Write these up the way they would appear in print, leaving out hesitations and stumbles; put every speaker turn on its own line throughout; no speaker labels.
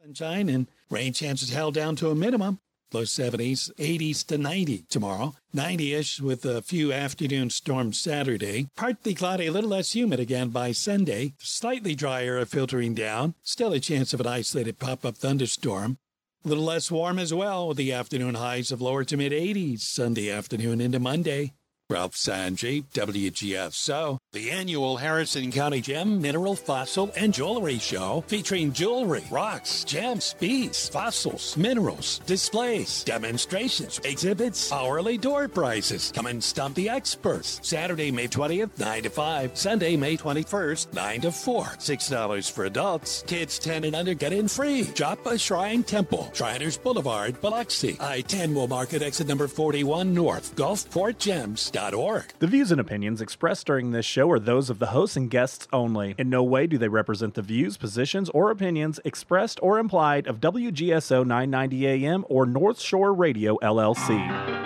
Sunshine and rain chances held down to a minimum. Low 70s, 80s to 90 tomorrow. 90-ish with a few afternoon storms Saturday. Partly cloudy, a little less humid again by Sunday. Slightly drier filtering down. Still a chance of an isolated pop-up thunderstorm. A little less warm as well with the afternoon highs of lower to mid-80s Sunday afternoon into Monday. Ralph Sanji, WGS. So, the annual Harrison County Gem, Mineral, Fossil, and Jewelry Show featuring jewelry, rocks, gems, beads, fossils, minerals, displays, demonstrations, exhibits, hourly door prizes. Come and stump the experts. Saturday, May 20th, 9 to 5. Sunday, May 21st, 9 to 4. $6 for adults. Kids 10 and under get in free. Joppa Shrine Temple, Shriners Boulevard, Biloxi. I-10 will market exit number 41 North, GulfportGems.org.
The views and opinions expressed during this show are those of the hosts and guests only. In no way do they represent the views, positions, or opinions expressed or implied of WGSO 990 AM or North Shore Radio, LLC.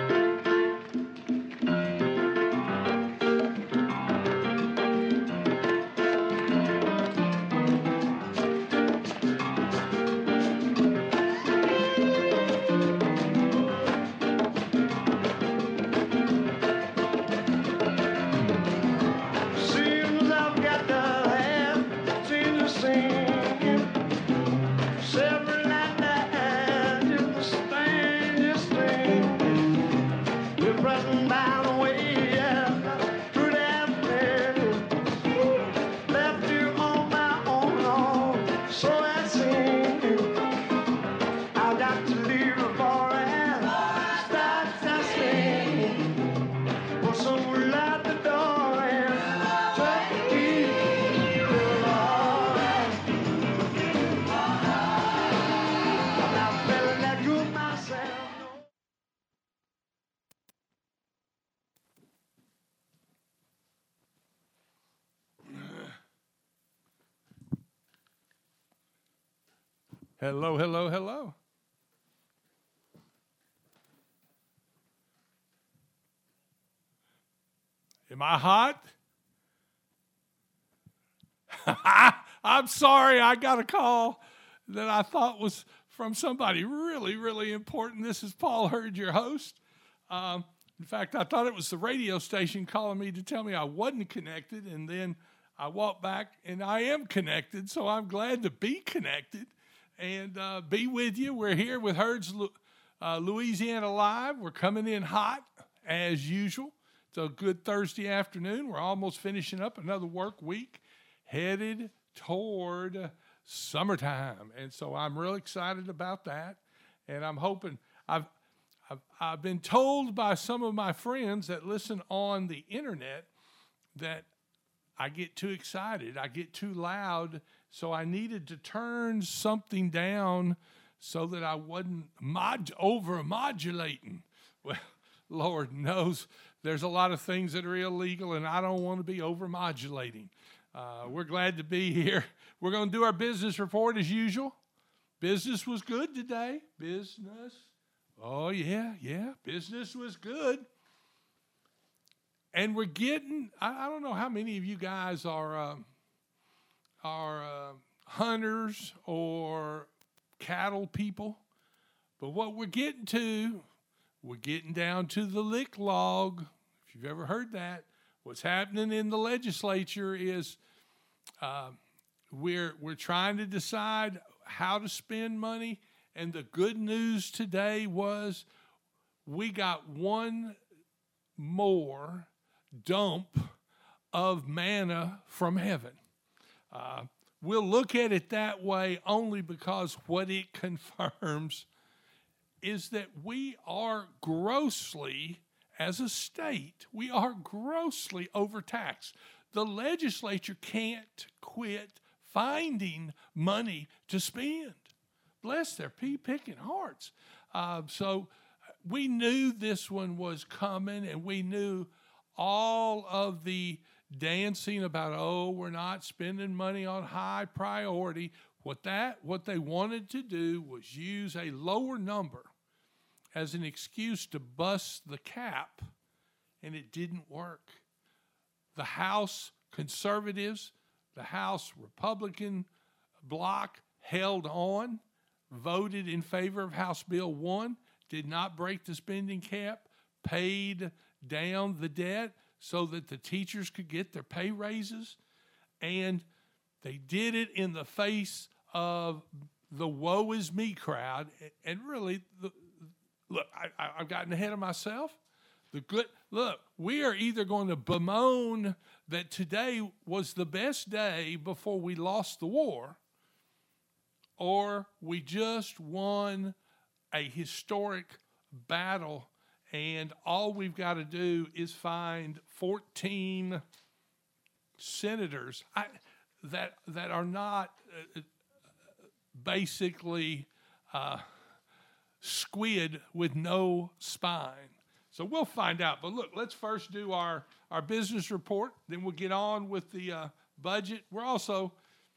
Hello, hello, hello. Am I hot? I'm sorry, I got a call that I thought was from somebody really, really important. This is Paul Hurd, your host. In fact, I thought it was the radio station calling me to tell me I wasn't connected, and then I walked back, and I am connected, so I'm glad to be connected and be with you. We're here with Hurd's Louisiana Live. We're coming in hot, as usual. It's a good Thursday afternoon. We're almost finishing up another work week, headed toward summertime. And so I'm really excited about that. And I'm hoping, I've been told by some of my friends that listen on the internet that I get too excited, I get too loud, so I needed to turn something down so that I wasn't over-modulating. Well, Lord knows there's a lot of things that are illegal, and I don't want to be over-modulating. We're glad to be here. We're going to do our business report as usual. Business was good today. Business. Oh, yeah, business was good. And we're getting, I don't know how many of you guys are hunters or cattle people, but what we're getting down to the lick log. If you've ever heard that, what's happening in the legislature is we're trying to decide how to spend money, and the good news today was we got one more dump of manna from heaven. We'll look at it that way only because what it confirms is that we are grossly, as a state, we are grossly overtaxed. The legislature can't quit finding money to spend. Bless their pea-picking hearts. So we knew this one was coming, and we knew all of the dancing about, we're not spending money on high priority. What they wanted to do was use a lower number as an excuse to bust the cap, and it didn't work. The House conservatives, the House Republican bloc held on, voted in favor of House Bill 1, did not break the spending cap, paid down the debt so that the teachers could get their pay raises, and they did it in the face of the woe is me crowd. And really, look, I've gotten ahead of myself. We are either going to bemoan that today was the best day before we lost the war, or we just won a historic battle, and all we've got to do is find 14 senators that are not basically squid with no spine. So we'll find out. But look, let's first do our business report. Then we'll get on with the budget. We're also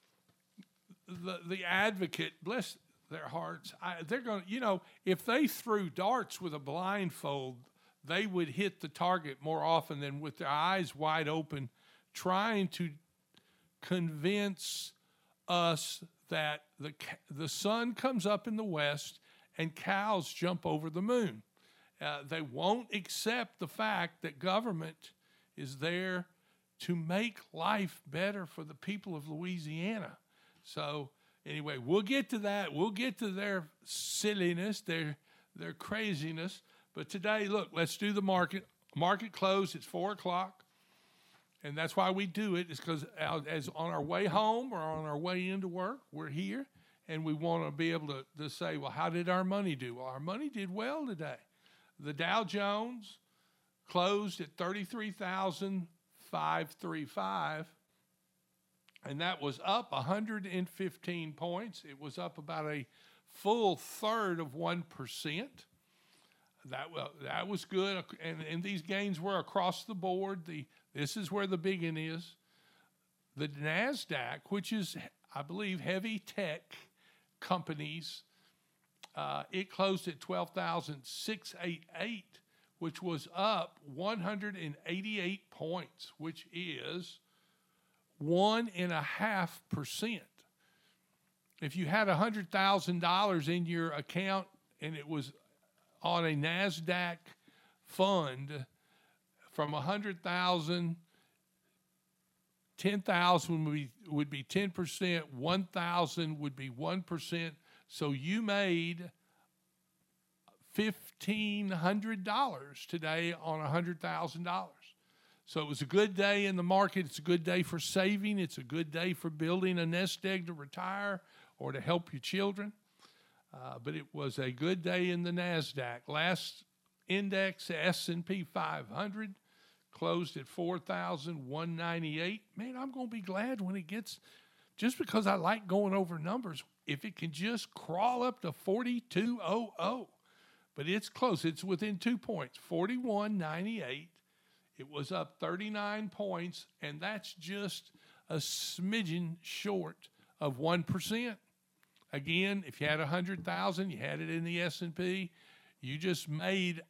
the Advocate, bless their hearts. They're going to, if they threw darts with a blindfold, they would hit the target more often than with their eyes wide open, trying to convince us that the sun comes up in the west and cows jump over the moon. They won't accept the fact that government is there to make life better for the people of Louisiana. So anyway, we'll get to that. We'll get to their silliness, their craziness. But today, look, let's do the market. Market closed. It's 4 o'clock. And that's why we do it, is because as on our way home or on our way into work, we're here, and we want to be able to say, well, how did our money do? Well, our money did well today. The Dow Jones closed at 33,535, and that was up 115 points. It was up about a full third of 1%. That was good, and these gains were across the board. This is where the big one is. The NASDAQ, which is, I believe, heavy tech companies, it closed at 12,688, which was up 188 points, which is 1.5%. If you had $100,000 in your account and it was on a NASDAQ fund, from 100,000, 10,000 would be 10%, 1,000 would be 1%. So you made $1,500 today on $100,000. So it was a good day in the market. It's a good day for saving. It's a good day for building a nest egg to retire or to help your children. But it was a good day in the NASDAQ. Last index, S&P 500, closed at 4,198. Man, I'm going to be glad when it gets, just because I like going over numbers, if it can just crawl up to 4,200. But it's close. It's within 2 points, 4,198. It was up 39 points, and that's just a smidgen short of 1%. Again, if you had 100,000, you had it in the S&P, you just made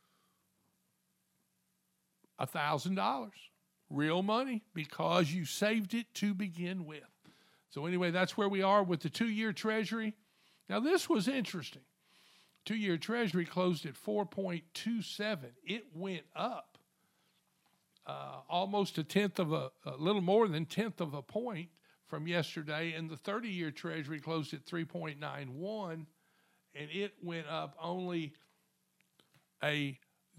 $1,000, real money, because you saved it to begin with. So anyway, that's where we are with the 2-year Treasury. Now, this was interesting. 2-year Treasury closed at 4.27. It went up almost a little more than tenth of a point from yesterday, and the 30-year Treasury closed at 3.91, and it went up only a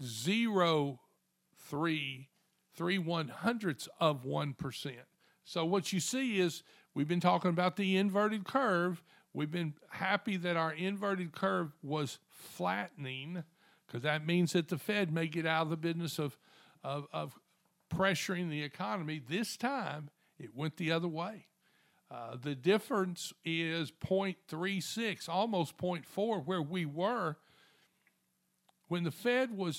0.331 of 1%. So what you see is we've been talking about the inverted curve. We've been happy that our inverted curve was flattening, because that means that the Fed may get out of the business of pressuring the economy. This time, it went the other way. The difference is 0.36, almost 0.4, where we were when the Fed was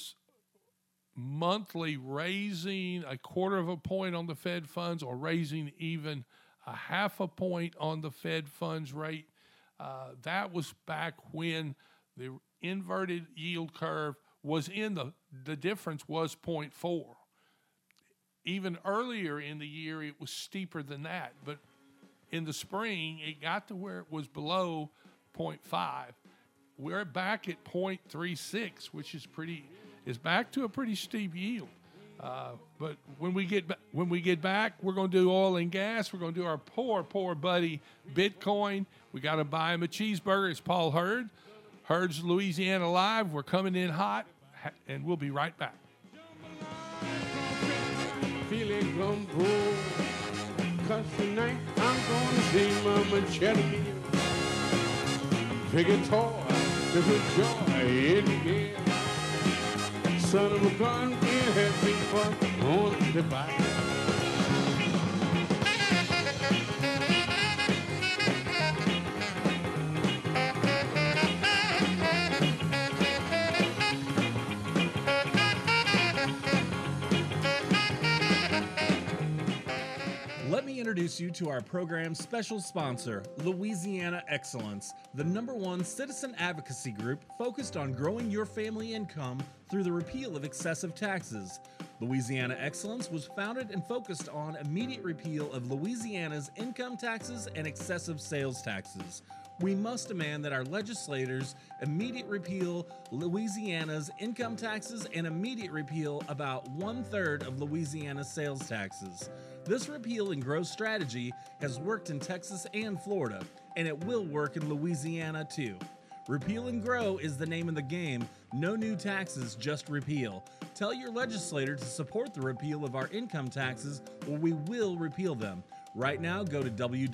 monthly raising a 1/4 point on the Fed funds, or raising even a 1/2 point on the Fed funds rate. That was back when the inverted yield curve was the difference was 0.4. Even earlier in the year, it was steeper than that. But in the spring, it got to where it was below 0.5. We're back at 0.36, which is back to a pretty steep yield. But when we get back, we're going to do oil and gas. We're going to do our poor buddy Bitcoin. We got to buy him a cheeseburger. It's Paul Hurd. Hurd's Louisiana Live. We're coming in hot, and we'll be right back.
Feeling gumbo, 'cause tonight I'm gonna see Mama Chatty. Big guitar, to put joy in the game. Son of a gun, can't have me fun on the bike.
Let me introduce you to our program's special sponsor, Louisiana Excellence, the #1 citizen advocacy group focused on growing your family income through the repeal of excessive taxes. Louisiana Excellence was founded and focused on immediate repeal of Louisiana's income taxes and excessive sales taxes. We must demand that our legislators immediate repeal Louisiana's income taxes and immediate repeal about 1/3 of Louisiana's sales taxes. This repeal and growth strategy has worked in Texas and Florida, and it will work in Louisiana too. Repeal and grow is the name of the game. No new taxes, just repeal. Tell your legislator to support the repeal of our income taxes, or we will repeal them. Right now, go to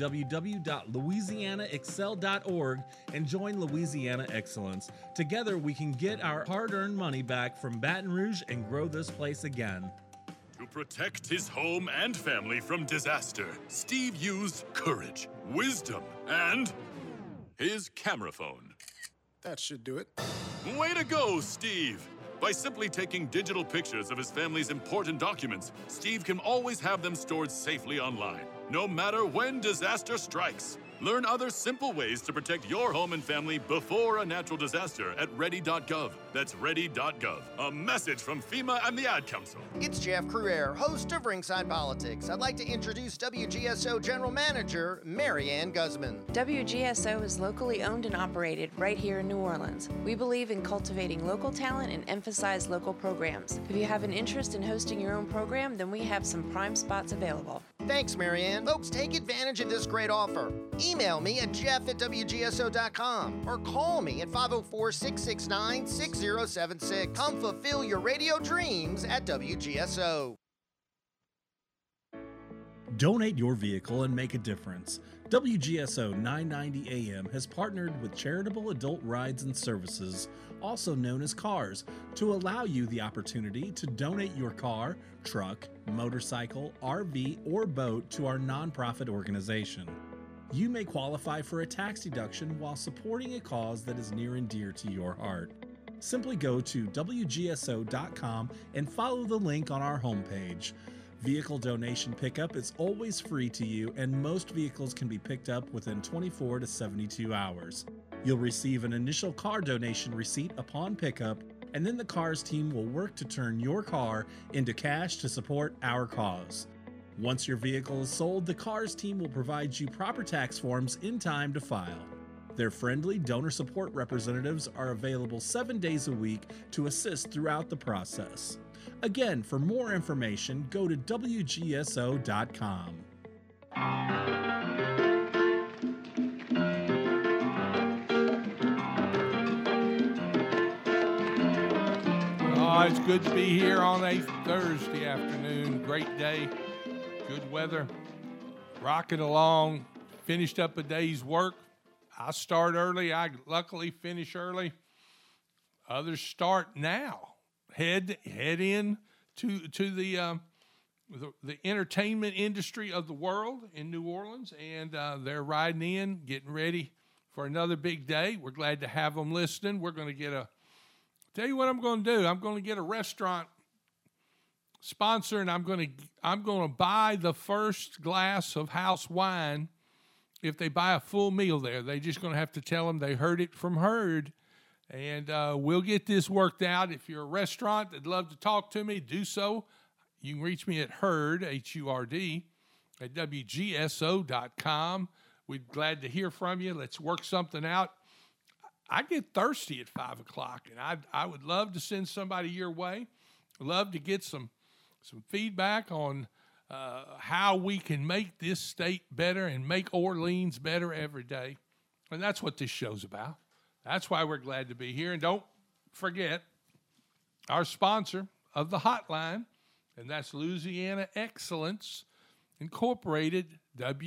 www.louisianaexcel.org and join Louisiana Excellence. Together, we can get our hard-earned money back from Baton Rouge and grow this place again.
To protect his home and family from disaster, Steve used courage, wisdom, and his camera phone.
That should do it.
Way to go, Steve! By simply taking digital pictures of his family's important documents, Steve can always have them stored safely online, no matter when disaster strikes. Learn other simple ways to protect your home and family before a natural disaster at ready.gov. That's ready.gov. A message from FEMA and the Ad Council.
It's Jeff Cruer, host of Ringside Politics. I'd like to introduce WGSO General Manager Mary Ann Guzman.
WGSO is locally owned and operated right here in New Orleans. We believe in cultivating local talent and emphasize local programs. If you have an interest in hosting your own program, then we have some prime spots available.
Thanks, Mary Ann. Folks, take advantage of this great offer. Email me at jeff@wgso.com or call me at 504-669-6076. Come fulfill your radio dreams at WGSO.
Donate your vehicle and make a difference. WGSO 990 AM has partnered with Charitable Adult Rides and Services, also known as CARS, to allow you the opportunity to donate your car, truck, motorcycle, RV, or boat to our nonprofit organization. You may qualify for a tax deduction while supporting a cause that is near and dear to your heart. Simply go to WGSO.com and follow the link on our homepage. Vehicle donation pickup is always free to you, and most vehicles can be picked up within 24 to 72 hours. You'll receive an initial car donation receipt upon pickup, and then the CARS team will work to turn your car into cash to support our cause. Once your vehicle is sold, the CARS team will provide you proper tax forms in time to file. Their friendly donor support representatives are available 7 days a week to assist throughout the process. Again, for more information, go to WGSO.com.
Oh, it's good to be here on a Thursday afternoon. Great day, good weather, rocking along. Finished up a day's work. I start early. I luckily finish early. Others start now. Head in to the entertainment industry of the world in New Orleans, and they're riding in, getting ready for another big day. We're glad to have them listening. We're going to tell you what I'm going to do. I'm going to get a restaurant sponsor, and I'm going to buy the first glass of house wine if they buy a full meal there. They're just going to have to tell them they heard it from Hurd. And we'll get this worked out. If you're a restaurant that'd love to talk to me, do so. You can reach me at Hurd, Hurd, at WGSO.com. We'd glad to hear from you. Let's work something out. I get thirsty at 5 o'clock, and I would love to send somebody your way. Love to get some feedback on how we can make this state better and make Orleans better every day. And that's what this show's about. That's why we're glad to be here. And don't forget our sponsor of the hotline, and that's Louisiana Excellence Incorporated,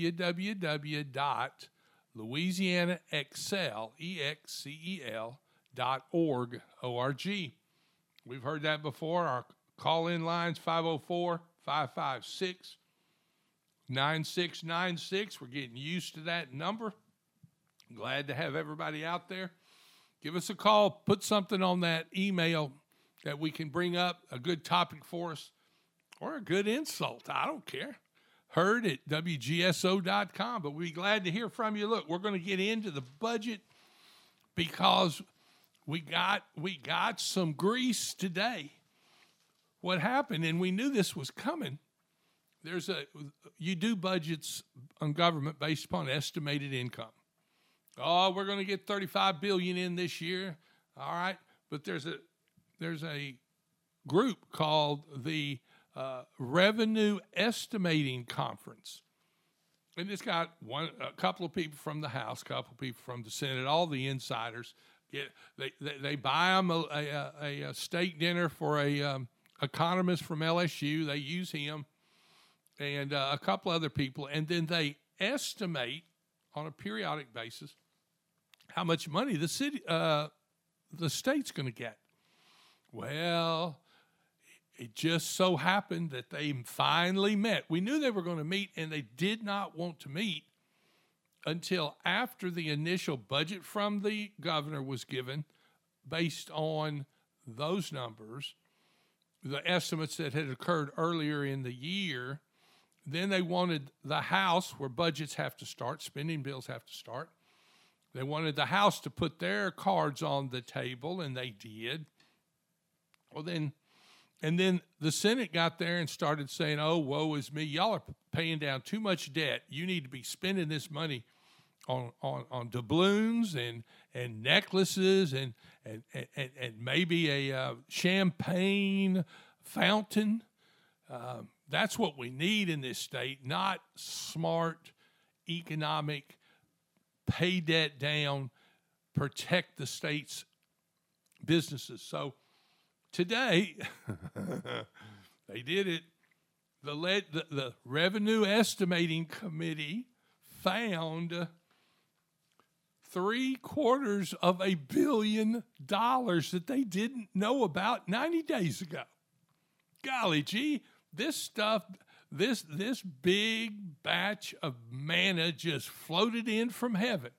www.louisianaexcel.org. We've heard that before. Our call-in line's 504-556-9696. We're getting used to that number. Glad to have everybody out there. Give us a call. Put something on that email that we can bring up, a good topic for us, or a good insult. I don't care. Heard at WGSO.com. But we'd be glad to hear from you. Look, we're going to get into the budget because we got some grease today. What happened, and we knew this was coming, you do budgets on government based upon estimated income. Oh, we're going to get $35 billion in this year. All right. But there's a group called the Revenue Estimating Conference. And it's got a couple of people from the House, a couple of people from the Senate, all the insiders. They buy them a steak dinner for a economist from LSU. They use him and a couple other people. And then they estimate on a periodic basis how much money the state's going to get. Well, it just so happened that they finally met. We knew they were going to meet, and they did not want to meet until after the initial budget from the governor was given based on those numbers, the estimates that had occurred earlier in the year. Then they wanted the House, where budgets have to start, spending bills have to start. They wanted the House to put their cards on the table, and they did. Well, then the Senate got there and started saying, oh, woe is me. Y'all are paying down too much debt. You need to be spending this money on doubloons and necklaces and maybe a champagne fountain. That's what we need in this state, not smart economic, pay debt down, protect the state's businesses. So today, they did it. The Revenue Estimating Committee found $750 million that they didn't know about 90 days ago. Golly gee, this stuff, this big batch of manna just floated in from heaven.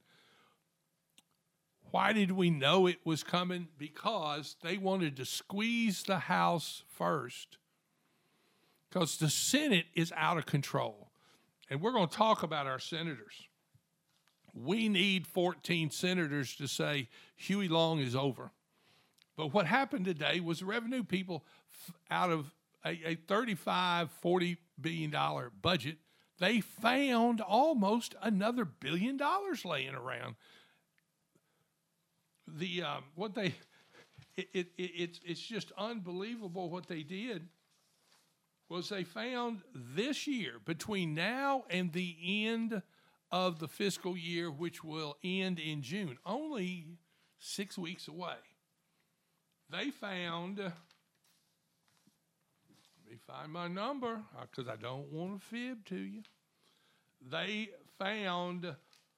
Why did we know it was coming? Because they wanted to squeeze the House first. Because the Senate is out of control. And we're going to talk about our senators. We need 14 senators to say Huey Long is over. But what happened today was the revenue people, out of a $35-40 billion budget, they found almost another $1 billion laying around. It's just unbelievable what they did. Was they found this year, between now and the end of the fiscal year, which will end in June, only 6 weeks away, they found, let me find my number because I don't want to fib to you. They found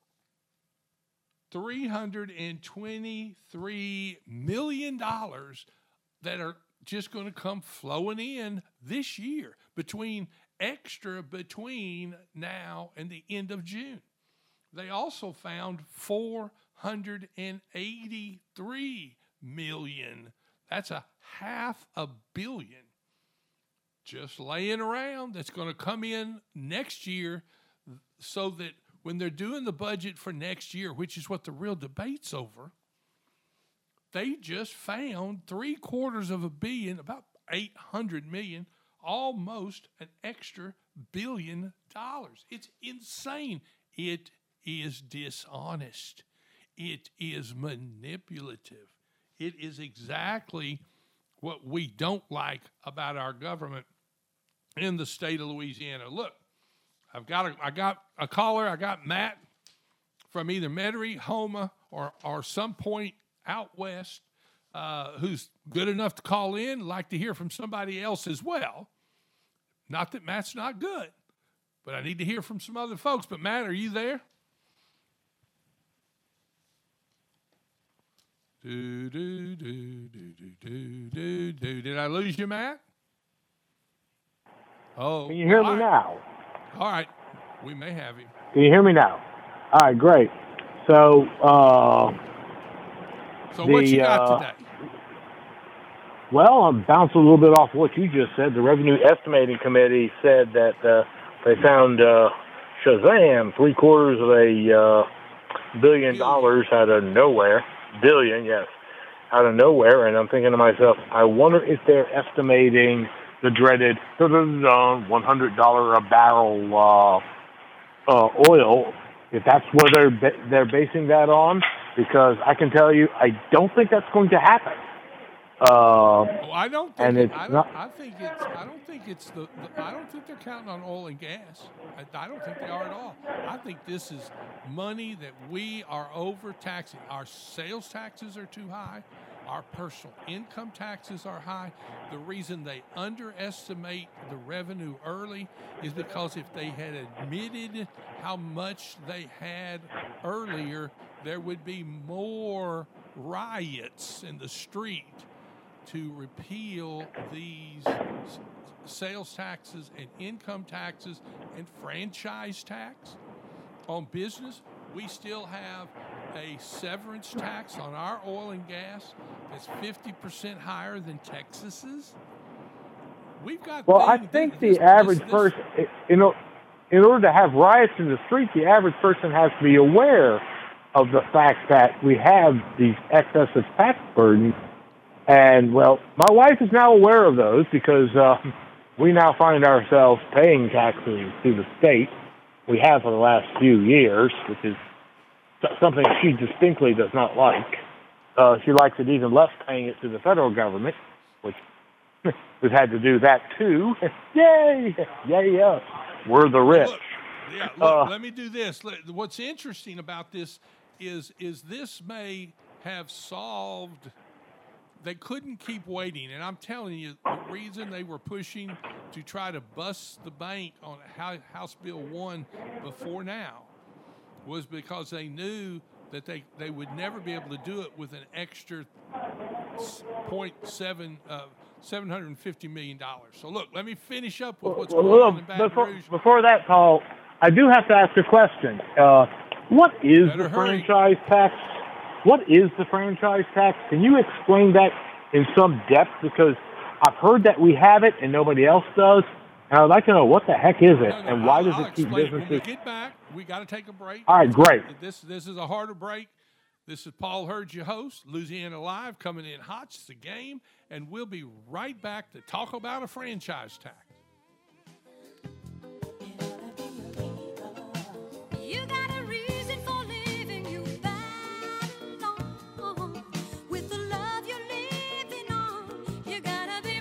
$323 million that are just going to come flowing in this year, between now and the end of June. They also found $483 million. That's $500 million just laying around that's going to come in next year, so that when they're doing the budget for next year, which is what the real debate's over, they just found $750 million, about $800 million, almost an extra billion. It's insane. It is dishonest. It is manipulative. It is exactly what we don't like about our government in the state of Louisiana. Look, I got a caller. I got Matt from either Metairie, Houma, or some point out west who's good enough to call in. Like to hear from somebody else as well. Not that Matt's not good, but I need to hear from some other folks. But Matt, are you there? Did I lose you, Matt? Oh,
can you hear me now?
All right, we may have him.
Can you hear me now? All right, great. So,
what you got today?
Well, I'm bouncing a little bit off what you just said. The Revenue Estimating Committee said that they found Shazam, $750 million out of nowhere. Billion, yes, out of nowhere. And I'm thinking to myself, I wonder if they're estimating the dreaded $100 a barrel oil, if that's what they're basing that on, because I can tell you, I don't think that's going to happen.
I don't think. I don't think they're counting on oil and gas. I don't think they are at all. I think this is money that we are overtaxing. Our sales taxes are too high. Our personal income taxes are high. The reason they underestimate the revenue early is because if they had admitted how much they had earlier, there would be more riots in the street to repeal these sales taxes and income taxes and franchise tax on business. We still have a severance tax on our oil and gas that's 50% higher than Texas's. We've got.
Well, I think the average person, in order to have riots in the street, the average person has to be aware of the fact that we have these excessive tax burdens. And, well, my wife is now aware of those because we now find ourselves paying taxes to the state. We have for the last few years, which is something she distinctly does not like. She likes it even less paying it to the federal government, which we've had to do that too. Yay! Yay us. We're the rich.
Look, let me do this. What's interesting about this is this may have solved. They couldn't keep waiting, and I'm telling you, the reason they were pushing to try to bust the bank on House Bill 1 before now was because they knew that they would never be able to do it with an extra $750 million. So, look, let me finish up with what's going on in Baton Rouge.
Before that, Paul, I do have to ask a question. What is the franchise tax? What is the franchise tax? Can you explain that in some depth? Because I've heard that we have it and nobody else does. And I'd like to know what the heck is it and why does it keep businesses?
When we get back, we got to take a break.
All right, great.
This is a harder break. This is Paul Hurd, your host, Louisiana Live, coming in hot. It's the game, and we'll be right back to talk about a franchise tax.
You got a reason for living, you with the love you're living on. You gotta be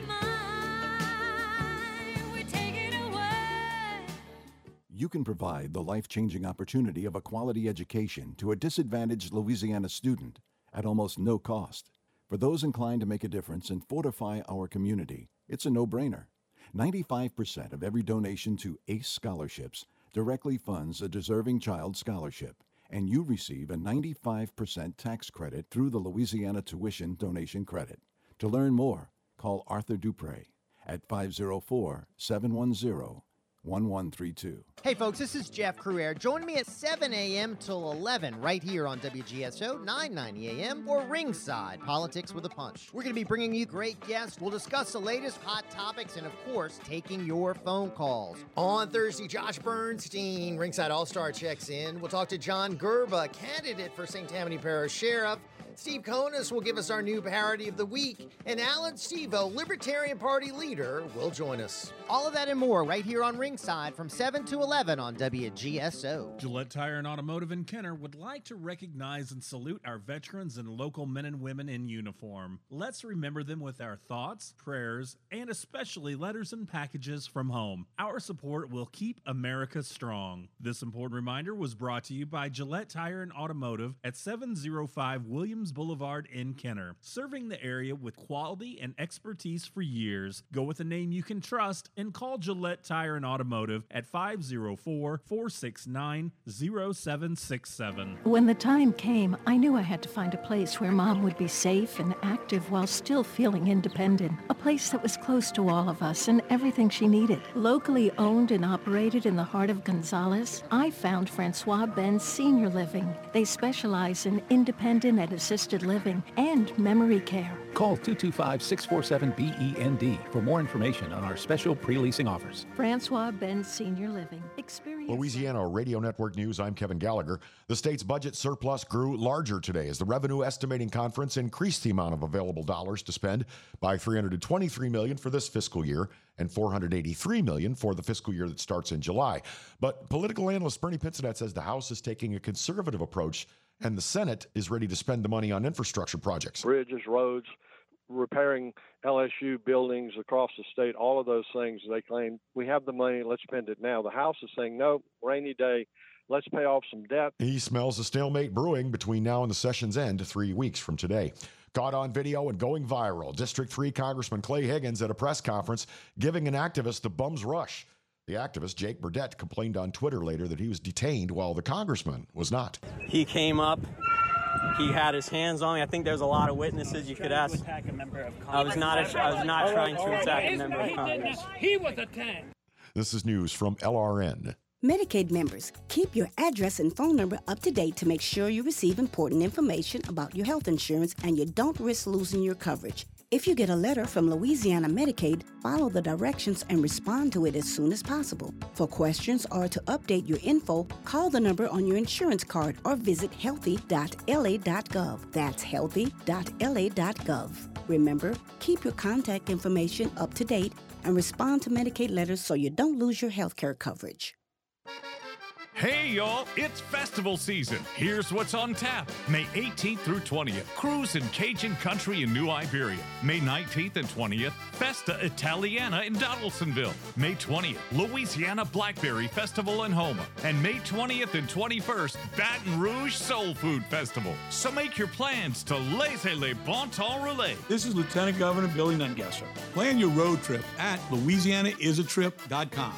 mine. We take it away.
You can provide the life-changing opportunity of a quality education to a disadvantaged Louisiana student at almost no cost. For those inclined to make a difference and fortify our community, it's a no-brainer. 95% of every donation to ACE scholarships directly funds a deserving child scholarship, and you receive a 95% tax credit through the Louisiana Tuition Donation Credit. To learn more, call Arthur Dupre at 504-710-1132.
Hey folks, this is Jeff Crouere. Join me at 7 a.m. till 11 right here on WGSO 990 a.m. or Ringside Politics with a Punch. We're going to be bringing you great guests. We'll discuss the latest hot topics and, of course, taking your phone calls. On Thursday, Josh Bernstein, Ringside All-Star, checks in. We'll talk to John Gerba, candidate for St. Tammany Parish Sheriff. Steve Konis will give us our new parody of the week, and Alan Stevo, Libertarian Party leader, will join us. All of that and more right here on Ringside Ringside from 7 to 11 on WGSO.
Gillette Tire and Automotive in Kenner would like to recognize and salute our veterans and local men and women in uniform. Let's remember them with our thoughts, prayers, and especially letters and packages from home. Our support will keep America strong. This important reminder was brought to you by Gillette Tire and Automotive at 705 Williams Boulevard in Kenner, serving the area with quality and expertise for years. Go with a name you can trust and call Gillette Tire and Automotive at 504-469-0767.
When the time came, I knew I had to find a place where Mom would be safe and active while still feeling independent. A place that was close to all of us and everything she needed. Locally owned and operated in the heart of Gonzales, I found Francois Benz Senior Living. They specialize in independent and assisted living and memory care.
Call 225-647-BEND for more information on our special pre-leasing offers.
Francois Benz Senior Living. Experience.
Louisiana Radio Network News, I'm Kevin Gallagher. The state's budget surplus grew larger today as the Revenue Estimating Conference increased the amount of available dollars to spend by $323 million for this fiscal year and $483 million for the fiscal year that starts in July. But political analyst Bernie Pincinat says the House is taking a conservative approach and the Senate is ready to spend the money on infrastructure projects.
Bridges, roads, repairing LSU buildings across the state, all of those things. They claim we have the money, let's spend it now. The House is saying, no, rainy day, let's pay off some debt.
He smells a stalemate brewing between now and the session's end 3 weeks from today. Caught on video and going viral, District 3 Congressman Clay Higgins at a press conference giving an activist the bum's rush. The activist, Jake Burdett, complained on Twitter later that he was detained while the congressman was not.
He came up. He had his hands on me. I think there's a lot of witnesses you could ask. I was not trying to attack a member of Congress.
He was attacked.
This is news from LRN.
Medicaid members, keep your address and phone number up to date to make sure you receive important information about your health insurance and you don't risk losing your coverage. If you get a letter from Louisiana Medicaid, follow the directions and respond to it as soon as possible. For questions or to update your info, call the number on your insurance card or visit healthy.la.gov. That's healthy.la.gov. Remember, keep your contact information up to date and respond to Medicaid letters so you don't lose your health care coverage.
Hey, y'all, it's festival season. Here's what's on tap. May 18th through 20th, Cruise in Cajun Country in New Iberia. May 19th and 20th, Festa Italiana in Donaldsonville. May 20th, Louisiana Blackberry Festival in Houma. And May 20th and 21st, Baton Rouge Soul Food Festival. So make your plans to Laissez les Bon Temps Relais.
This is Lieutenant Governor Billy Nungesser. Plan your road trip at LouisianaIsATrip.com.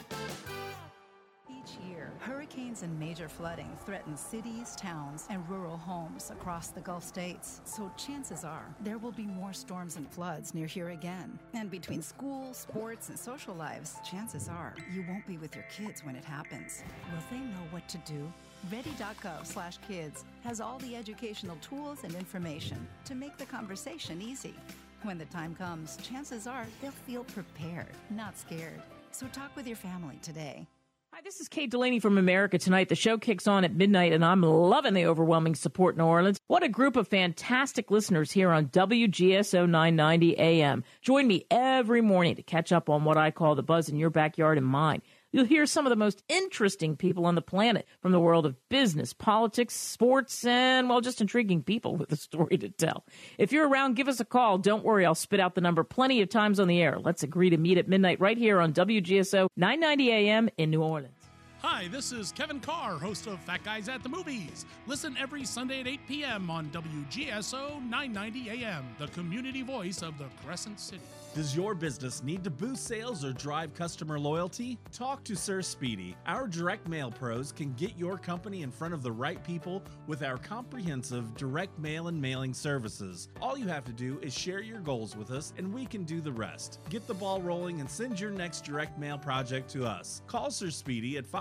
Hurricanes and major flooding threaten cities, towns, and rural homes across the Gulf states. So chances are there will be more storms and floods near here again. And between school, sports, and social lives, chances are you won't be with your kids when it happens. Will they know what to do? Ready.gov/kids has all the educational tools and information to make the conversation easy. When the time comes, chances are they'll feel prepared, not scared. So talk with your family today.
Hi, this is Kate Delaney from America Tonight. The show kicks on at midnight, and I'm loving the overwhelming support in New Orleans. What a group of fantastic listeners here on WGSO 990 AM. Join me every morning to catch up on what I call the buzz in your backyard and mine. You'll hear some of the most interesting people on the planet from the world of business, politics, sports, and, well, just intriguing people with a story to tell. If you're around, give us a call. Don't worry, I'll spit out the number plenty of times on the air. Let's agree to meet at midnight right here on WGSO 990 AM in New Orleans.
Hi, this is Kevin Carr, host of Fat Guys at the Movies. Listen every Sunday at 8 p.m. on WGSO 990 AM, the community voice of the Crescent City.
Does your business need to boost sales or drive customer loyalty? Talk to Sir Speedy. Our direct mail pros can get your company in front of the right people with our comprehensive direct mail and mailing services. All you have to do is share your goals with us and we can do the rest. Get the ball rolling and send your next direct mail project to us. Call Sir Speedy at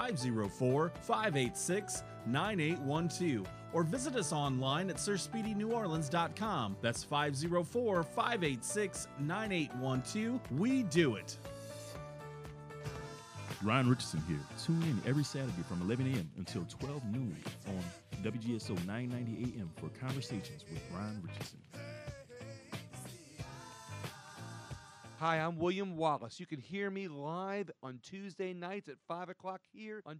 504-586-9812 or visit us online at SirSpeedyNewOrleans.com. That's 504-586-9812. We do it.
Ryan Richardson here. Tune in every Saturday from 11 a.m. until 12 noon on WGSO 990 AM for Conversations with Ryan Richardson.
Hi, I'm William Wallace. You can hear me live on Tuesday nights at 5 o'clock here on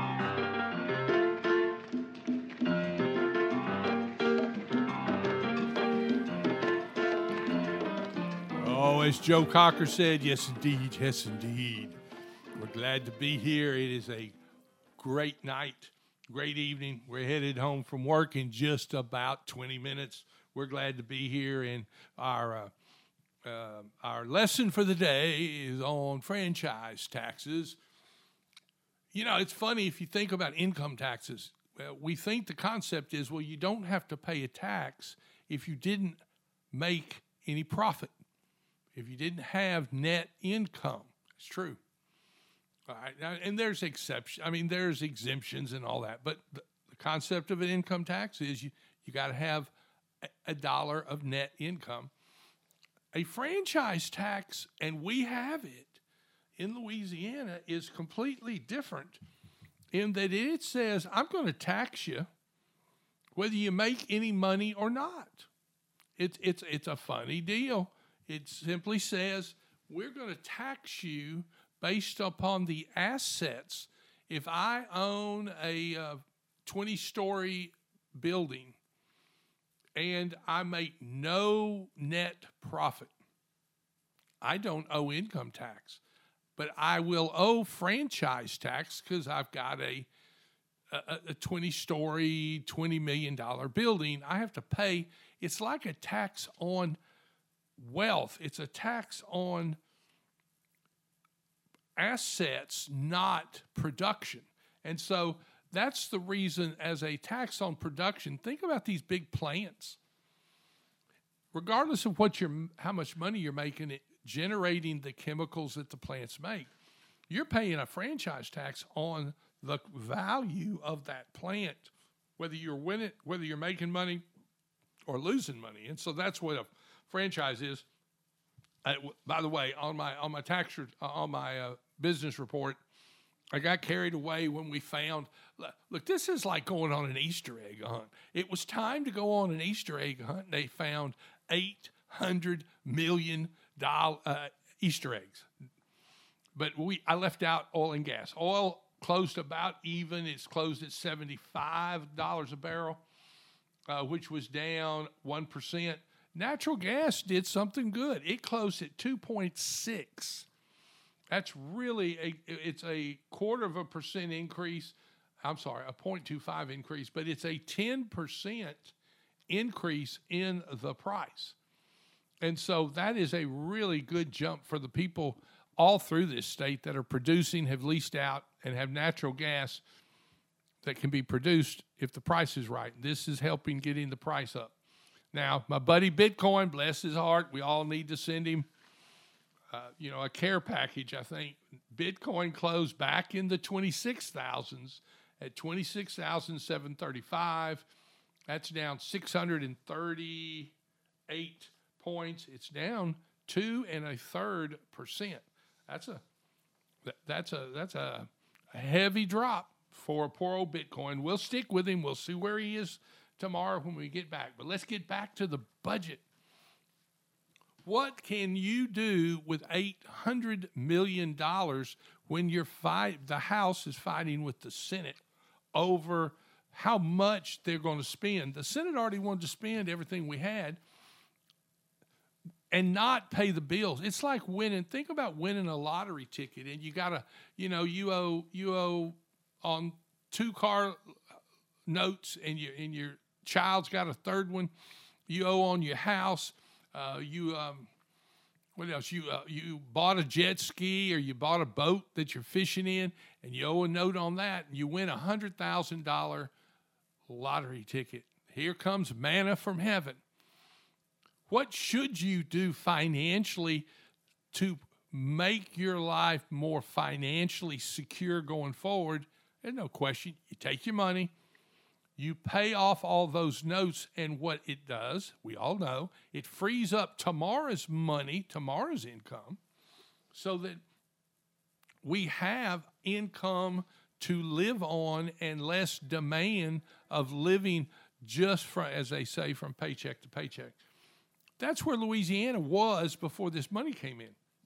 Oh, as Joe Cocker said, yes, indeed. Yes, indeed. We're glad to be here. It is a great night, great evening. We're headed home from work in just about 20 minutes. We're glad to be here, and our lesson for the day is on franchise taxes. You know, it's funny if you think about income taxes. We think the concept is, well, you don't have to pay a tax if you didn't make any profit, if you didn't have net income. It's true. All right, and there's exceptions. I mean, there's exemptions and all that, but the concept of an income tax is you got to have $1 of net income. A franchise tax, and we have it in Louisiana, is completely different in that it says, I'm going to tax you whether you make any money or not. It's a funny deal. It simply says, we're going to tax you based upon the assets. If I own a 20-story building and I make no net profit, I don't owe income tax, but I will owe franchise tax because I've got a 20-story, $20 million building. I have to pay. It's like a tax on wealth. It's a tax on assets, not production. And so that's the reason, as a tax on production, think about these big plants. Regardless of how much money you're making, generating the chemicals that the plants make, you're paying a franchise tax on the value of that plant, whether you're winning, whether you're making money or losing money. And so that's what a franchise is. By the way, on my business report, I got carried away when we found, look, this is like going on an Easter egg hunt. It was time to go on an Easter egg hunt, and they found $800 million Easter eggs. But I left out oil and gas. Oil closed about even. It's closed at $75 a barrel, which was down 1%. Natural gas did something good. It closed at 2.6. That's really it's a 0.25% increase. I'm sorry, a 0.25 increase, but it's a 10% increase in the price. And so that is a really good jump for the people all through this state that are producing, have leased out, and have natural gas that can be produced if the price is right. This is helping getting the price up. Now, my buddy Bitcoin, bless his heart, we all need to send him a care package, I think. Bitcoin closed back in the 26,000s at 26,735. That's down 638 points. It's down 2.33%. That's a heavy drop for poor old Bitcoin. We'll stick with him. We'll see where he is tomorrow when we get back. But let's get back to the budget. What can you do with $800 million when the House is fighting with the Senate over how much they're going to spend? The Senate already wanted to spend everything we had and not pay the bills. It's like winning. Think about winning a lottery ticket, and you gotta, you owe on 2 car notes, and your child's got a third one. You owe on your house. What else? You bought a jet ski, or you bought a boat that you're fishing in, and you owe a note on that, and you win a $100,000 lottery ticket. Here comes manna from heaven. What should you do financially to make your life more financially secure going forward? There's no question. You take your money, you pay off all those notes, and what it does, we all know, it frees up tomorrow's money, tomorrow's income, so that we have income to live on and less demand of living just from, as they say, from paycheck to paycheck. That's where Louisiana was before this money came in.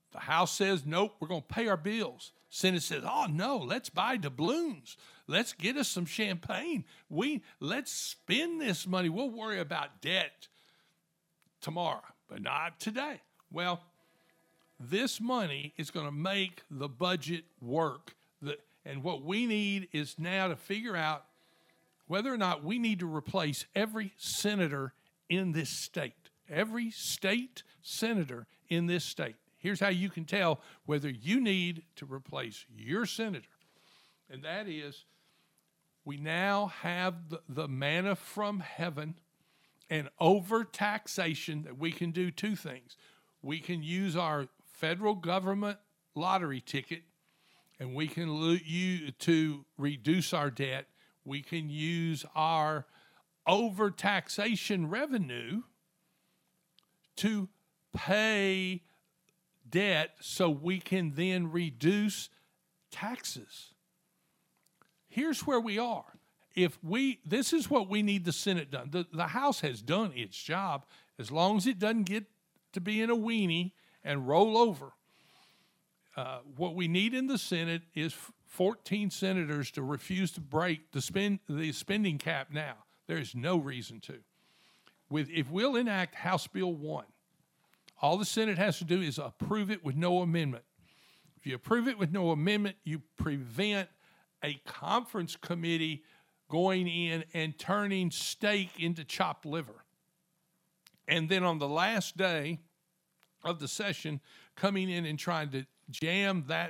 The House says, nope, we're going to pay our bills. Senate says, oh, no, let's buy doubloons. Let's get us some champagne. Let's spend this money. We'll worry about debt tomorrow, but not today. Well, this money is going to make the budget work. And what we need is now to figure out whether or not we need to replace every senator in this state. Every state senator in this state. Here's how you can tell whether you need to replace your senator. And that is, we now have the manna from heaven and overtaxation that we can do two things. We can use our federal government lottery ticket, and we can use to reduce our debt. We can use our overtaxation revenue to pay debt so we can then reduce taxes. Here's where we are. This is what we need the Senate done. The House has done its job as long as it doesn't get to be in a weenie and roll over. What we need in the Senate is 14 senators to refuse to break the spending cap now. There is no reason to. If we'll enact House Bill 1, all the Senate has to do is approve it with no amendment. If you approve it with no amendment, you prevent a conference committee going in and turning steak into chopped liver. And then on the last day of the session, coming in and trying to jam that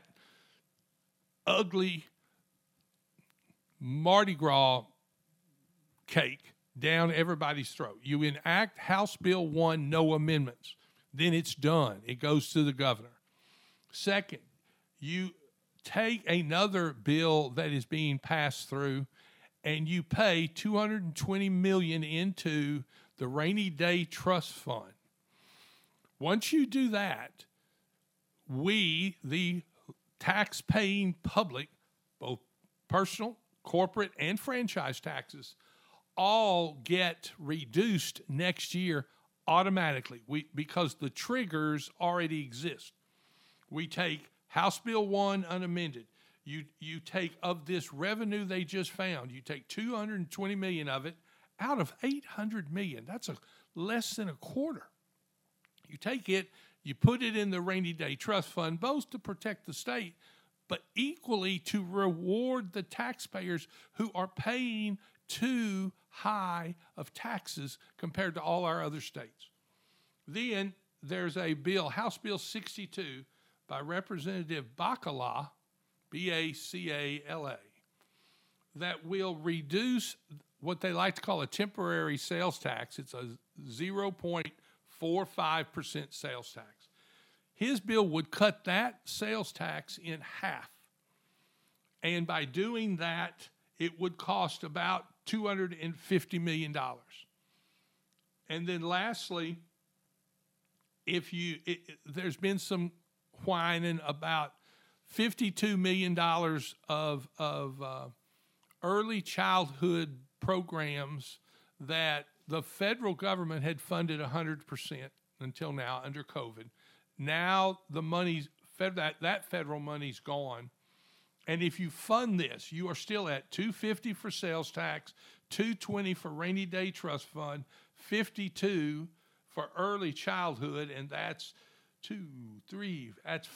ugly Mardi Gras cake down everybody's throat. You enact House Bill 1, no amendments. Then it's done. It goes to the governor. Second, you take another bill that is being passed through and you pay $220 million into the Rainy Day Trust Fund. Once you do that, we, the tax-paying public, both personal, corporate, and franchise taxes, all get reduced next year automatically because the triggers already exist. We take House Bill 1 unamended. You take of this revenue they just found, you take $220 million of it out of $800 million. That's less than a quarter. You take it, you put it in the Rainy Day Trust Fund, both to protect the state, but equally to reward the taxpayers who are paying too high of taxes compared to all our other states. Then there's a bill, House Bill 62, by Representative Bacala, B-A-C-A-L-A, that will reduce what they like to call a temporary sales tax. It's a 0.45% sales tax. His bill would cut that sales tax in half. And by doing that, it would cost about $250 million. And then lastly, there's been some whining about $52 million of early childhood programs that the federal government had funded 100% until now under COVID. Now the money's that federal money's gone. And if you fund this, you are still at $250 for sales tax, $220 for Rainy Day Trust Fund, $52 for early childhood, and that's that's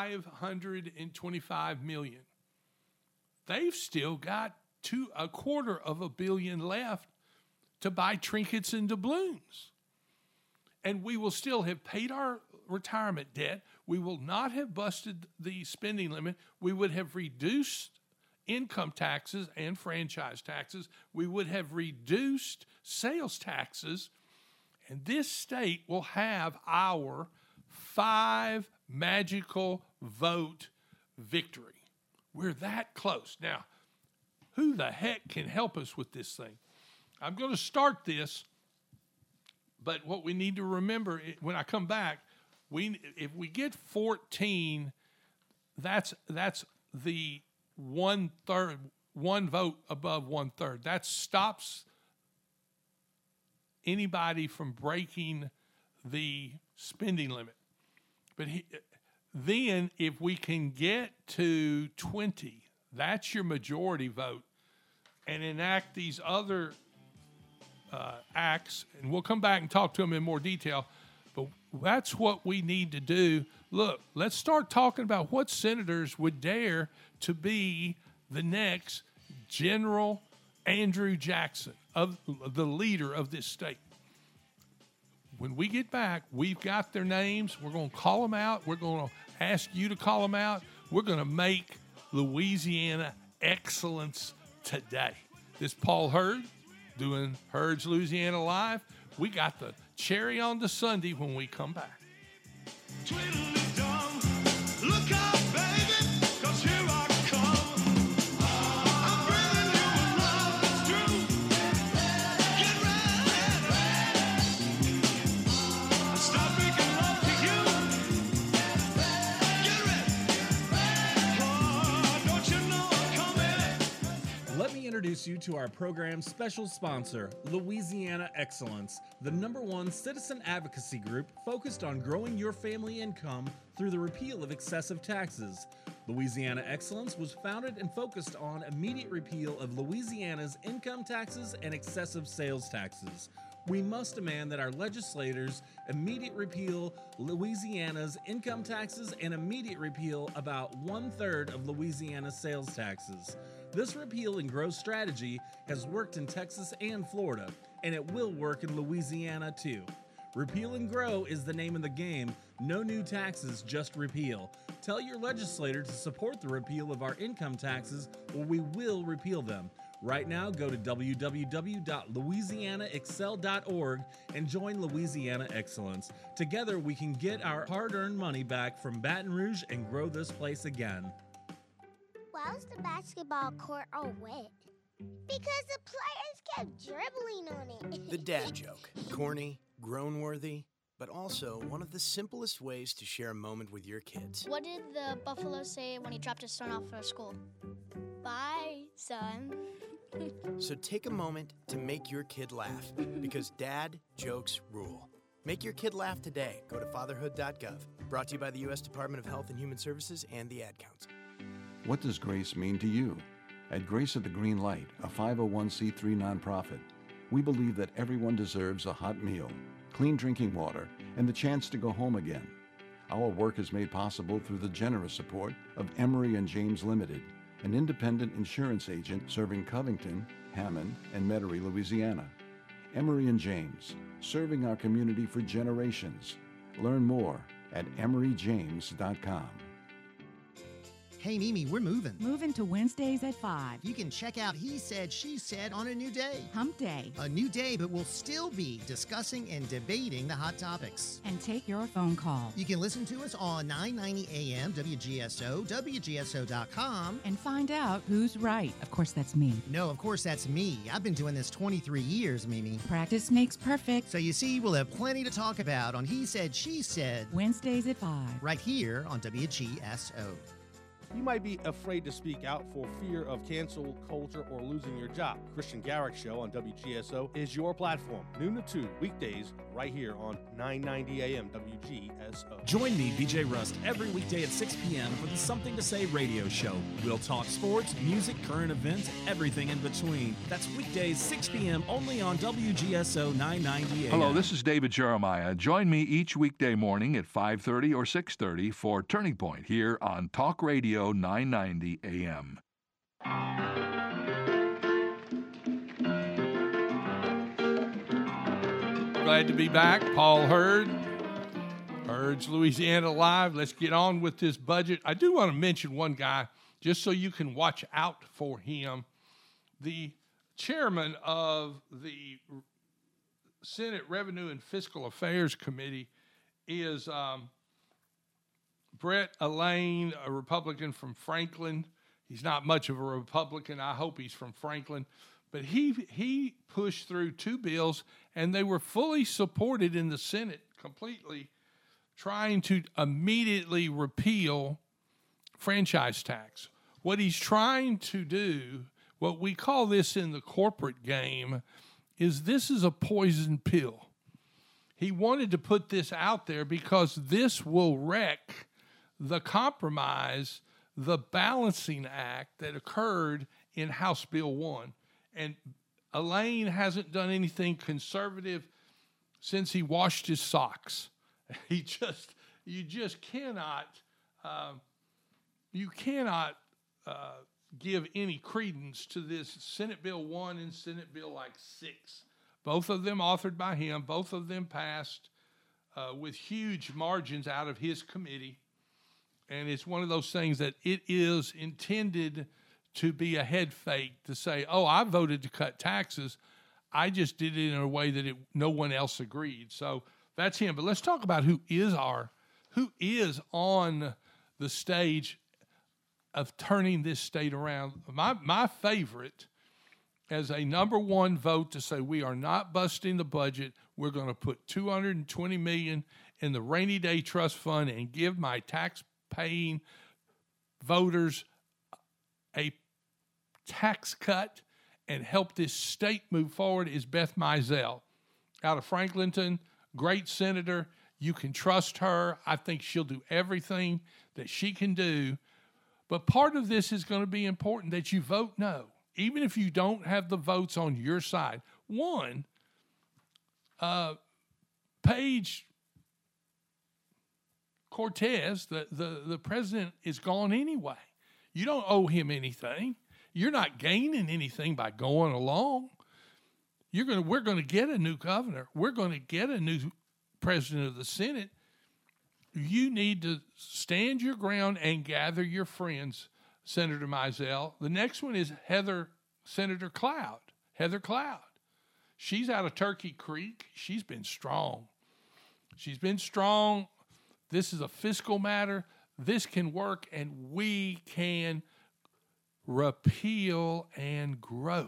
$525 million. They've still got $250 million left to buy trinkets and doubloons. And we will still have paid our retirement debt. We will not have busted the spending limit. We would have reduced income taxes and franchise taxes. We would have reduced sales taxes. And this state will have our 5 magical vote victory. We're that close. Now, who the heck can help us with this thing? I'm going to start this, but what we need to remember when I come back, if we get 14, that's the 1/3, one vote above 1/3. That stops anybody from breaking the spending limit. But Then if we can get to 20, that's your majority vote, and enact these other acts, and we'll come back and talk to them in more detail, but that's what we need to do. Look, let's start talking about what senators would dare to be the next General Andrew Jackson, of the leader of this state. When we get back, we've got their names. We're going to call them out. We're going to ask you to call them out. We're going to make Louisiana excellence today. This is Paul Hurd doing Hurd's Louisiana Live. We got the cherry on the Sunday when we come back.
Look out, baby, 'cause here I come. I'm bringing you a love that's true. Get ready. Stop making love to you. Get ready. Oh, don't you know I'm coming?
Let me introduce you to our program's special sponsor, Louisiana Excellence, the #1 citizen advocacy group focused on growing your family income through the repeal of excessive taxes. Louisiana Excellence was founded and focused on immediate repeal of Louisiana's income taxes and excessive sales taxes. We must demand that our legislators immediate repeal Louisiana's income taxes and immediate repeal about 1/3 of Louisiana's sales taxes. This repeal and growth strategy has worked in Texas and Florida, and it will work in Louisiana too. Repeal and grow is the name of the game. No new taxes, just repeal. Tell your legislator to support the repeal of our income taxes, or we will repeal them. Right now, go to www.louisianaexcel.org and join Louisiana Excellence. Together, we can get our hard-earned money back from Baton Rouge and grow this place again.
Why was the basketball court all wet? Because the players kept dribbling on it.
The dad joke. Corny, groan-worthy, but also one of the simplest ways to share a moment with your kids.
What did the buffalo say when he dropped his son off for school? Bye, son.
So take a moment to make your kid laugh, because dad jokes rule. Make your kid laugh today. Go to fatherhood.gov. Brought to you by the U.S. Department of Health and Human Services and the Ad Council.
What does grace mean to you? At Grace of the Green Light, a 501c3 nonprofit, we believe that everyone deserves a hot meal, clean drinking water, and the chance to go home again. Our work is made possible through the generous support of Emery & James Limited, an independent insurance agent serving Covington, Hammond, and Metairie, Louisiana. Emery & James, serving our community for generations. Learn more at emeryjames.com.
Hey, Mimi, we're moving.
Moving to Wednesdays at 5.
You can check out He Said, She Said on a new day.
Hump Day.
A new day, but we'll still be discussing and debating the hot topics.
And take your phone call.
You can listen to us on 990 AM, WGSO, WGSO.com.
And find out who's right. Of course, that's me.
No, of course, that's me. I've been doing this 23 years, Mimi.
Practice makes perfect.
So you see, we'll have plenty to talk about on He Said, She Said.
Wednesdays at 5.
Right here on WGSO.
You might be afraid to speak out for fear of cancel culture or losing your job. Christian Garrick Show on WGSO is your platform. Noon to 2, weekdays, right here on 990 AM WGSO.
Join me, BJ Rust, every weekday at 6 p.m. for the Something to Say radio show. We'll talk sports, music, current events, everything in between. That's weekdays, 6 p.m. only on WGSO 990 AM.
Hello, this is David Jeremiah. Join me each weekday morning at 5:30 or 6:30 for Turning Point here on Talk Radio 990 AM.
Glad to be back. Paul Hurd, Hurd's Louisiana Live. Let's get on with this budget. I do want to mention one guy, just so you can watch out for him. The chairman of the Senate Revenue and Fiscal Affairs Committee is Brett Elaine, a Republican from Franklin. He's not much of a Republican. I hope he's from Franklin. But he pushed through two bills, and they were fully supported in the Senate completely, trying to immediately repeal franchise tax. What he's trying to do, what we call this in the corporate game, is this is a poison pill. He wanted to put this out there because this will wreck the compromise, the balancing act that occurred in House Bill 1. And Elaine hasn't done anything conservative since he washed his socks. You just cannot, give any credence to this Senate Bill 1 and Senate Bill 6. Both of them authored by him. Both of them passed with huge margins out of his committee. And it's one of those things that it is intended to be a head fake, to say, oh, I voted to cut taxes. I just did it in a way that no one else agreed. So that's him. But let's talk about who is on the stage of turning this state around. My favorite as a number one vote to say we are not busting the budget. We're going to put $220 million in the rainy day trust fund and give my tax-paying voters a tax cut and help this state move forward is Beth Mizell out of Franklinton. Great senator. You can trust her. I think she'll do everything that she can do. But part of this is going to be important that you vote no, even if you don't have the votes on your side. One, Paige Cortez, the president, is gone anyway. You don't owe him anything. You're not gaining anything by going along. We're going to get a new governor. We're going to get a new president of the Senate. You need to stand your ground and gather your friends, Senator Mizell. The next one is Senator Cloud, Heather Cloud. She's out of Turkey Creek. She's been strong. This is a fiscal matter. This can work, and we can repeal and grow.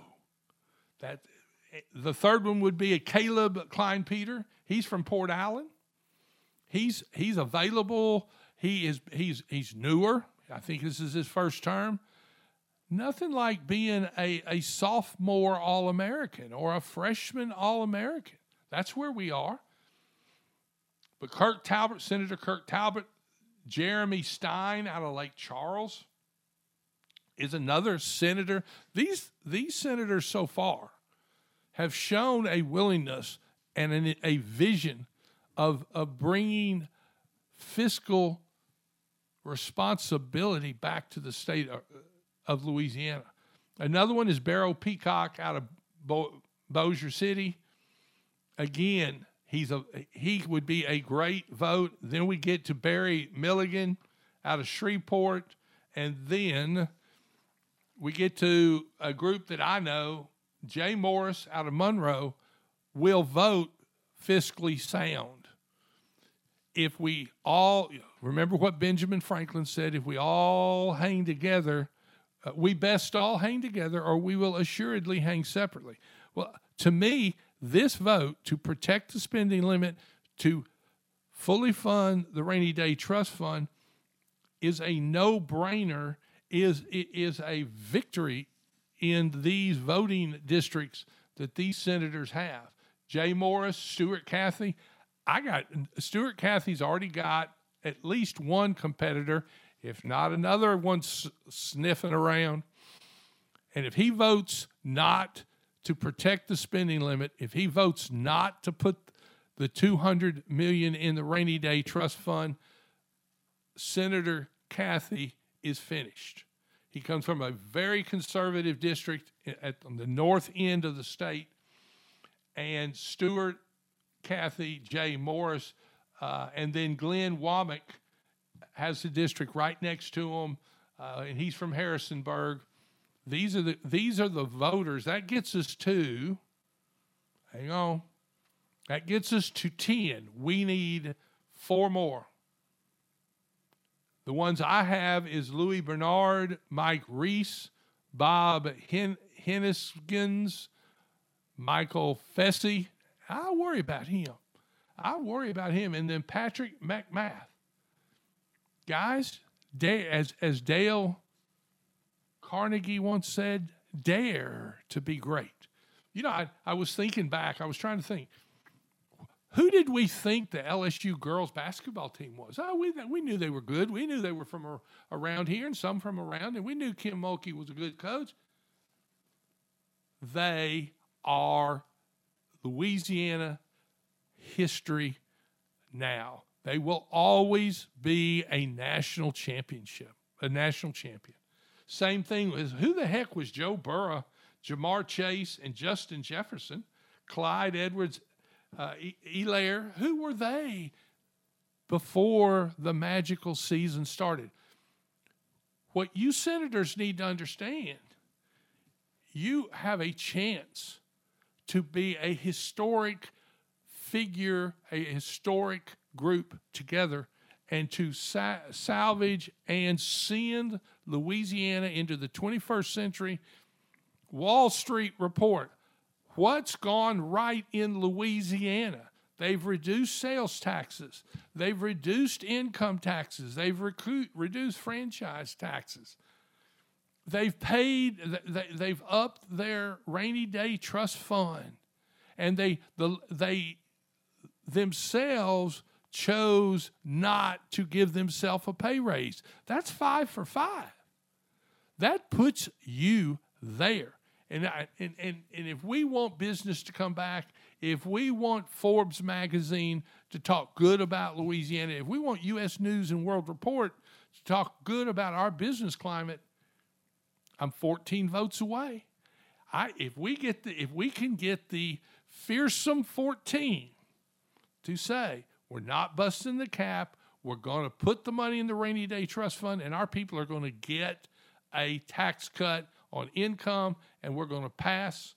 The third one would be a Caleb Klein-Peter. He's from Port Allen. He's available. He's newer. I think this is his first term. Nothing like being a sophomore All-American or a freshman All-American. That's where we are. But Senator Kirk Talbot, Jeremy Stein out of Lake Charles is another senator. These senators so far have shown a willingness and a vision of bringing fiscal responsibility back to the state of Louisiana. Another one is Barrow Peacock out of Bossier City. Again, he would be a great vote. Then we get to Barry Milligan out of Shreveport, and then we get to a group that I know, Jay Morris out of Monroe, will vote fiscally sound. If we all, remember what Benjamin Franklin said, if we all hang together, we best all hang together or we will assuredly hang separately. Well, to me, this vote to protect the spending limit, to fully fund the Rainy Day Trust Fund is a no-brainer, is a victory in these voting districts that these senators have. Jay Morris, Stuart Cathy. Stuart Cathy's already got at least one competitor, if not another one sniffing around. And if he votes not to protect the spending limit, if he votes not to put the $200 million in the Rainy Day Trust Fund, Senator Cathy is finished. He comes from a very conservative district at the north end of the state. And Stuart, Cathy, Jay Morris, and then Glenn Womack has the district right next to him, and he's from Harrisonburg. These are the voters. That gets us to, hang on, that gets us to 10. We need 4 more. The ones I have is Louis Bernard, Mike Reese, Bob Henniskins, Michael Fessy. I worry about him. And then Patrick McMath. Guys, as Dale Carnegie once said, dare to be great. You know, I was thinking back. I was trying to think, Who did we think the LSU girls basketball team was? Oh, we knew they were good. We knew they were from around here and some from around, and we knew Kim Mulkey was a good coach. They are Louisiana history now. They will always be a national champion. Same thing with who the heck was Joe Burrow, Jamar Chase, and Justin Jefferson, Clyde Edwards, Elaire. Who were they before the magical season started? What you Senators need to understand, you have a chance to be a historic figure, a historic group together, and to salvage and send Louisiana into the 21st century. Wall Street report. What's gone right in Louisiana? They've reduced sales taxes. They've reduced income taxes. They've reduced franchise taxes. They've they've upped their rainy day trust fund. And they themselves chose not to give themselves a pay raise. That's 5 for 5. That puts you there. And if we want business to come back, if we want Forbes magazine to talk good about Louisiana, if we want U.S. News and World Report to talk good about our business climate, I'm 14 votes away. If we can get the fearsome 14 to say we're not busting the cap, we're going to put the money in the rainy day trust fund, and our people are going to get a tax cut on income, and we're going to pass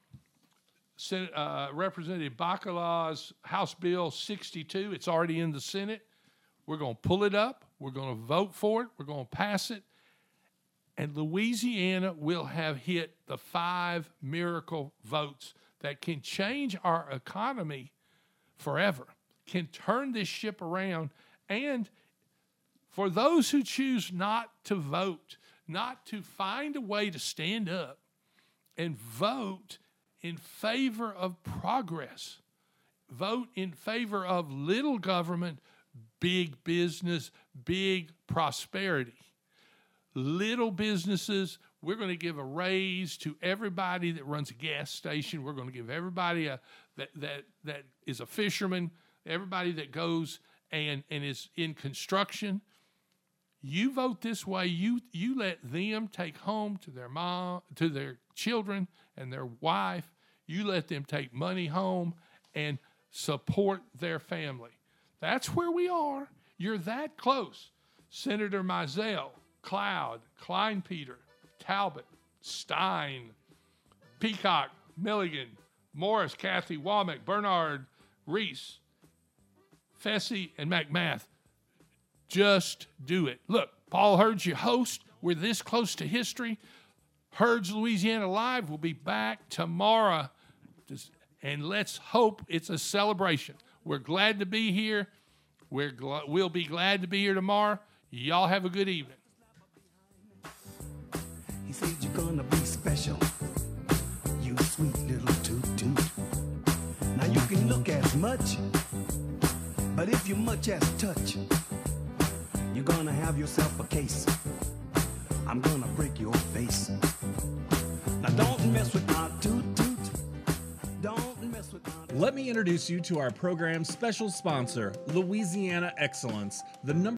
Representative Bacala's House Bill 62. It's already in the Senate. We're going to pull it up. We're going to vote for it. We're going to pass it. And Louisiana will have hit the 5 miracle votes that can change our economy forever, can turn this ship around. And for those who choose not to vote, not to find a way to stand up and vote in favor of progress, vote in favor of little government, big business, big prosperity. Little businesses, we're going to give a raise to everybody that runs a gas station. We're going to give everybody that is a fisherman, everybody that goes and is in construction. You vote this way, you let them take home to their mom, to their children and their wife. You let them take money home and support their family. That's where we are. You're that close. Senator Mizell, Cloud, Kleinpeter, Talbot, Stein, Peacock, Milligan, Morris, Kathy, Womack, Bernard, Reese, Fessy, and McMath. Just do it. Look, Paul Herd's your host. We're this close to history. Herd's Louisiana Live will be back tomorrow. And let's hope it's a celebration. We're glad to be here. We'll be glad to be here tomorrow. Y'all have a good evening.
He said you're gonna be special, you sweet little toot-toot. Now you can look as much, but if you much as touch, you're gonna have yourself a case. I'm gonna break your face. Now don't mess with my toot-toot. Don't mess with my...
Let me introduce you to our program's special sponsor, Louisiana Excellence, the number